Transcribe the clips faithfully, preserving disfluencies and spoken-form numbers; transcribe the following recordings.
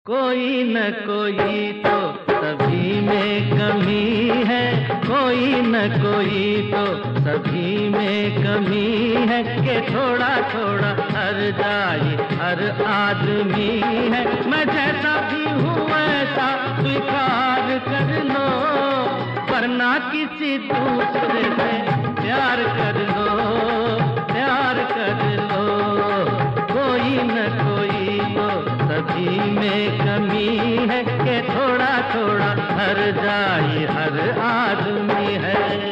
कोई न कोई तो सभी में कमी है, कोई न कोई तो सभी में कमी है कि थोड़ा थोड़ा हर जाए हर आदमी है। मैं जैसा भी हूँ वैसा स्वीकार कर लो, वरना किसी दूसरे से प्यार कर लो, प्यार कर लो। कोई न कोई तो सभी में कमी है कि थोड़ा थोड़ा हर जाए हर आदमी है।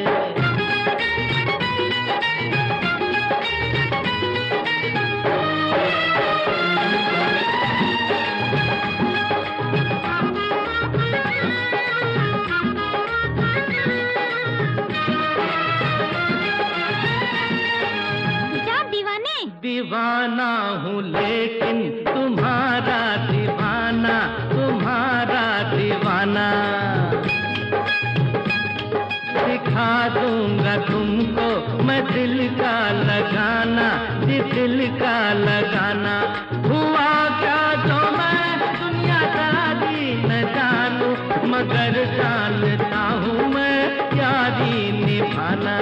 दीवाना हूँ लेकिन तुम्हारा दीवाना, तुम्हारा दीवाना। सिखा दूंगा तुमको मैं दिल का लगाना, जी दिल का लगाना। हुआ क्या जो मैं दुनियादारी न जानूं, मगर जानता हूँ मैं यारी निभाना।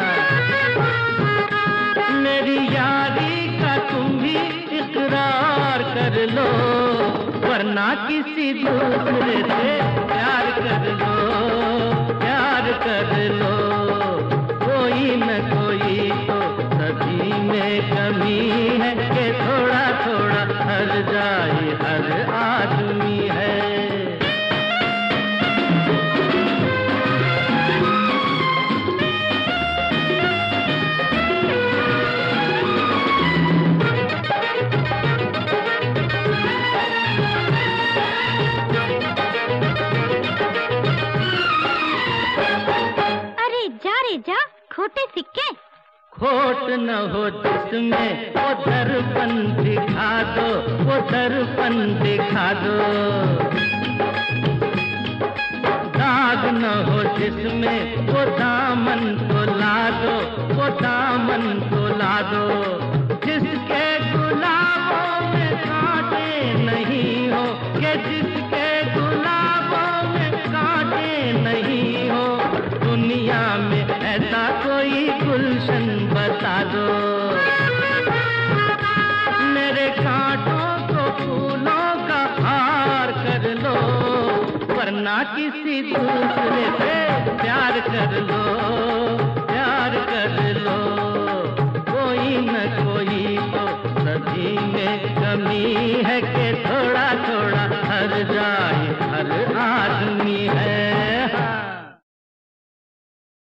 मेरी यारी का तुम भी इकरार कर लो, वरना किसी दूसरे से प्यार कर लो, प्यार कर लो। कोई न कोई तो सभी में कमी है कि थोड़ा थोड़ा हर जाए हर आदमी है। जा खोटे सिक्के, खोट न हो जिसमें वो दर्पण दिखा दो, वो दर्पण दिखा दो। दाग न हो जिसमें वो दामन को ला दो, वो दामन को ला दो। जिसके गुलाबों में कांटे नहीं हो, कि जिसके गुलाबों में कांटे नहीं हो। दुनिया में ऐसा कोई गुलशन बता दो, मेरे कांटों को फूलों का हार कर लो, वरना किसी दूसरे से प्यार कर लो, प्यार कर लो। कोई न कोई तो सभी में कमी है कि थोड़ा थोड़ा हर जाए हर